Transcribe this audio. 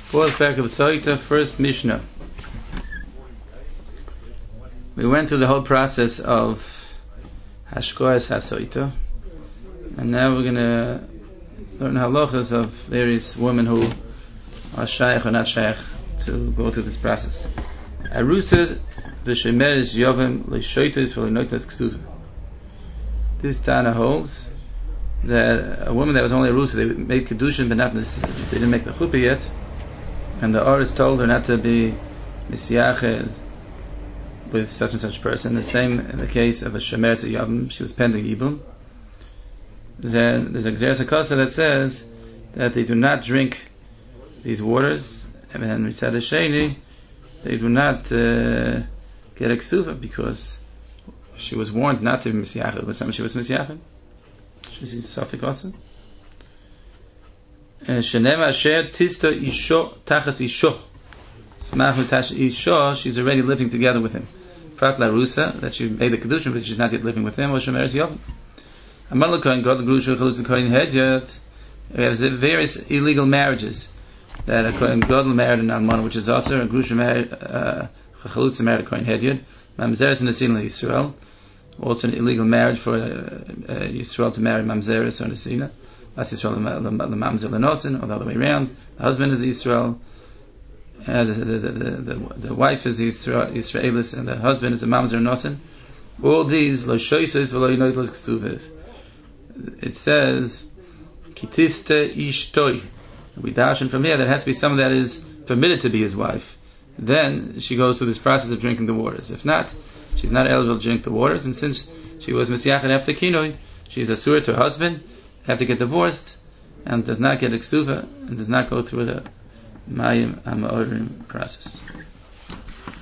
Fourth parak of Soita, first Mishnah. We went through the whole process of Hashkoas HaSoita, and now we're going to learn halachas of various women who are shaykh or not shaykh to go through this process. Arusas v'shemeres yovim l'shoitos v'l'noitos ksuvim. This Tana holds that a woman that was only a rusa, they made kedushin, but not this, they didn't make the chuppah yet, and the Oris told her not to be misyachel with such and such person. The same in the case of a shemeres yovim, she was pending yibum. Then there's a Gzeres HaKosa that says that they do not drink these waters, and then we said Sheni, they do not get a ksuva because she was warned not to be misyachel with something she was misyachel. She's Safik also. Shenema asher tista isho tachas isho. Smach mitash isho, she's already living together with him. Prat la rusa, that she made the kedushin, but she's not yet living with him. Or shemeres yovim. Amal kohen god grusha chalus kohen hedyot. We have various illegal marriages that a kohen god married an almana, which is also a grusha married chalutza married a kohen hedyot. Mamzeres in the Sina Yisrael. Also an illegal marriage for Yisrael to marry Mamzeres or Nesina. That's Yisrael the Mamzer Lenosin, or the other way around. The husband is Yisrael, the wife is Yisraelis, and the husband is the Mamzer Lenosin. All these, Lo Shoises V'lo Yinoitlos Ksuves. It says, Kitiste Ishtoi. We darshan from here that has to be someone that is permitted to be his wife. Then she goes through this process of drinking the waters. If not, she's not eligible to drink the waters, and since she was misyachet after kinoi, she's a surah to her husband, have to get divorced, and does not get a ksuva, and does not go through the mayim ha'ma'orim process.